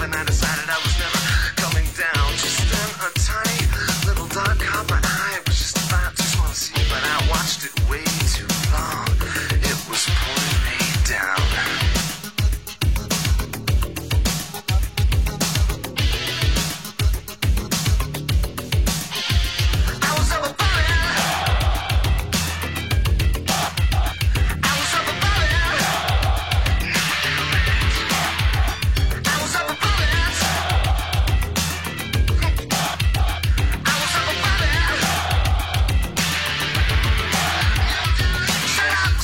then I decided I was never coming down. Just then a tiny little dot caught my eye. It was just about too small to see, but I watched it way too long. It was pulling me down.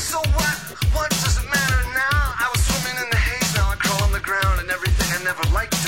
Never liked